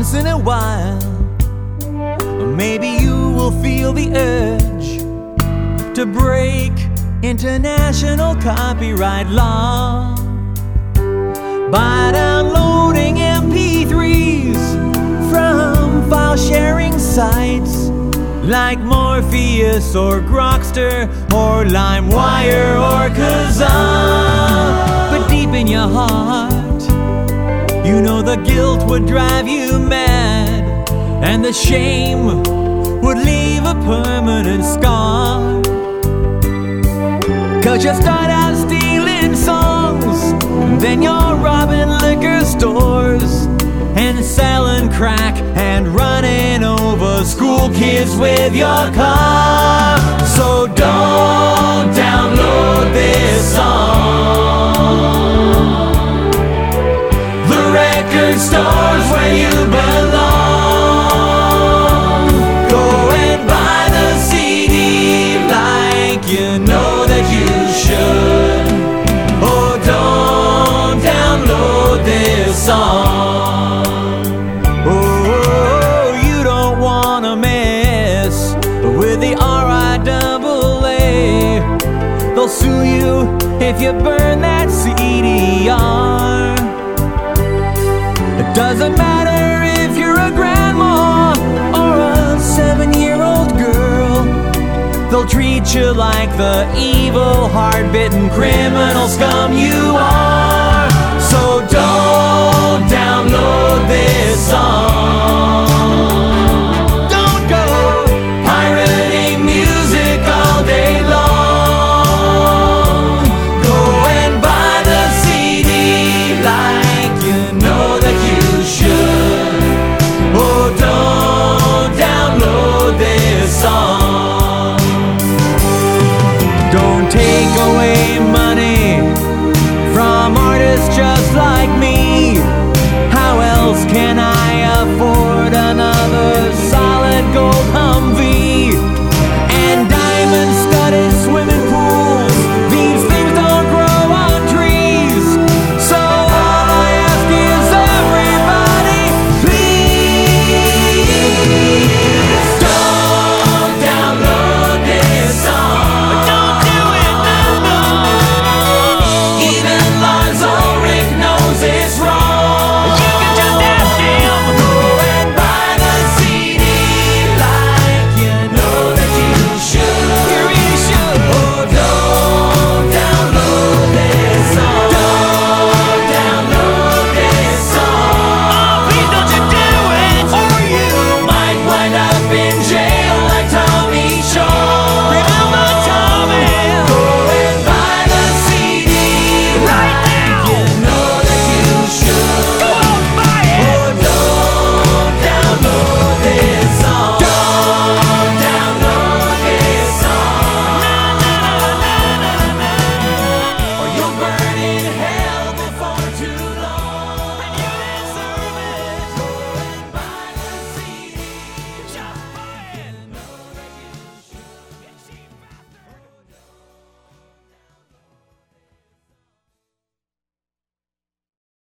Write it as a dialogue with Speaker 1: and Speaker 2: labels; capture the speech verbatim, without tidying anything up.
Speaker 1: once in a while, maybe you will feel the urge to break international copyright law by downloading M P threes from file sharing sites like Morpheus or Grokster or LimeWire or Kazaa. But deep in your heart, you know the guilt would drive you mad, and the shame would leave a permanent scar. Cause you start out stealing songs, then you're robbing liquor stores and selling crack and running over school kids with your car. So don't download this song. The record store's where you belong. Go and buy the C D like you know that you should. Oh, don't download this song. With the R I A A, they'll sue you if you burn that C D R. It doesn't matter if you're a grandma or a seven-year-old girl, they'll treat you like the evil, hard-bitten criminal scum you are. So don't download this song.